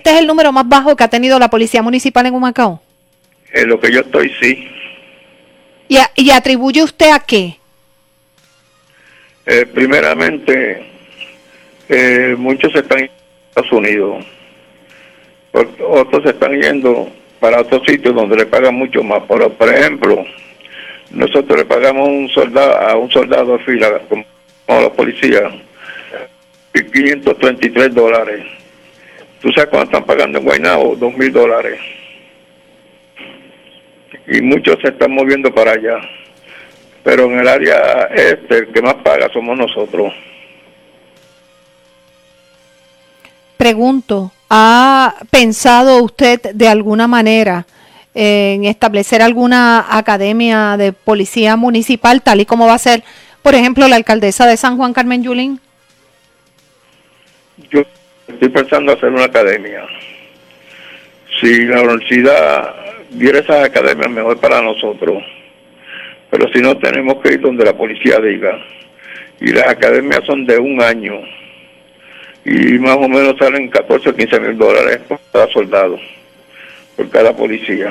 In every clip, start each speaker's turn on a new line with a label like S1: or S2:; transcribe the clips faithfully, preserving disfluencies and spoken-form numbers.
S1: este es el número más bajo que ha tenido la Policía Municipal en Humacao?
S2: En lo que yo estoy, sí.
S1: ¿Y, a, y atribuye usted a qué?
S2: Eh, primeramente, eh, muchos se están yendo a Estados Unidos, otros se están yendo para otros sitios donde le pagan mucho más. Por, por ejemplo, nosotros le pagamos un soldado, a un soldado de fila, como a los policías, quinientos treinta y tres dólares. ¿Tú sabes cuánto están pagando en Guaynabo? Dos mil dólares. Y muchos se están moviendo para allá. Pero en el área este, el que más paga somos nosotros.
S1: Pregunto, ¿ha pensado usted de alguna manera en establecer alguna academia de policía municipal, tal y como va a ser, por ejemplo, la alcaldesa de San Juan, Carmen Yulín?
S2: Yo estoy pensando hacer una academia. Si la universidad diera esas academias, mejor para nosotros. Pero si no, tenemos que ir donde la policía diga. Y las academias son de un año. Y más o menos salen catorce o quince mil dólares por cada soldado, por cada policía.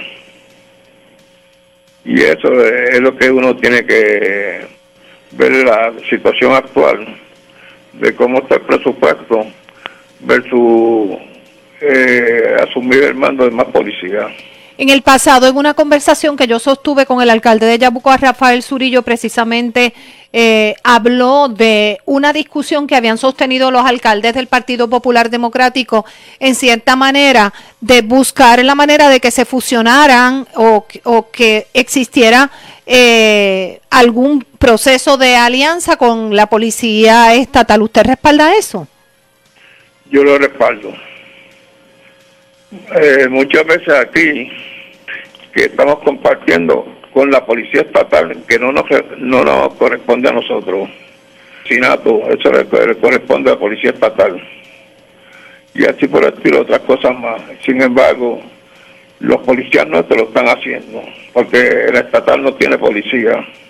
S2: Y eso es lo que uno tiene que ver la situación actual, de cómo está el presupuesto, versus eh, asumir el mando de más policía.
S1: En el pasado, en una conversación que yo sostuve con el alcalde de Yabucoa, Rafael Zurillo, precisamente eh, habló de una discusión que habían sostenido los alcaldes del Partido Popular Democrático, en cierta manera, de buscar la manera de que se fusionaran o, o que existiera eh, algún proceso de alianza con la policía estatal. ¿Usted respalda eso?
S2: Yo lo respaldo. Eh, muchas veces aquí que estamos compartiendo con la policía estatal que no nos no nos corresponde a nosotros. Sinato, eso le, le corresponde a la policía estatal. Y así por el estilo, otras cosas más. Sin embargo, los policías nuestros lo están haciendo, porque el estatal no tiene policía.